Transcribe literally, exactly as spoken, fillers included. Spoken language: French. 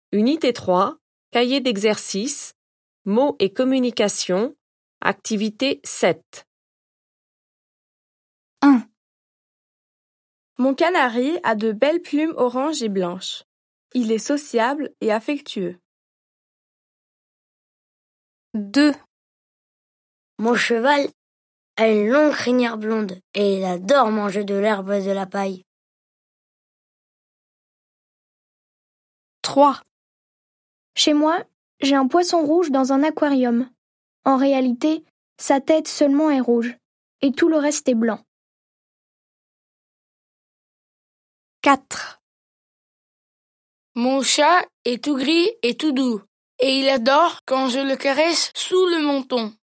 Unité trois, cahier d'exercice, mots et communication, activité sept. un. Mon canari a de belles plumes orange et blanches. Il est sociable et affectueux. deux. Mon cheval a une longue crinière blonde et il adore manger de l'herbe et de la paille. trois. Chez moi, j'ai un poisson rouge dans un aquarium. En réalité, sa tête seulement est rouge, et tout le reste est blanc. quatre. Mon chat est tout gris et tout doux, et il adore quand je le caresse sous le menton.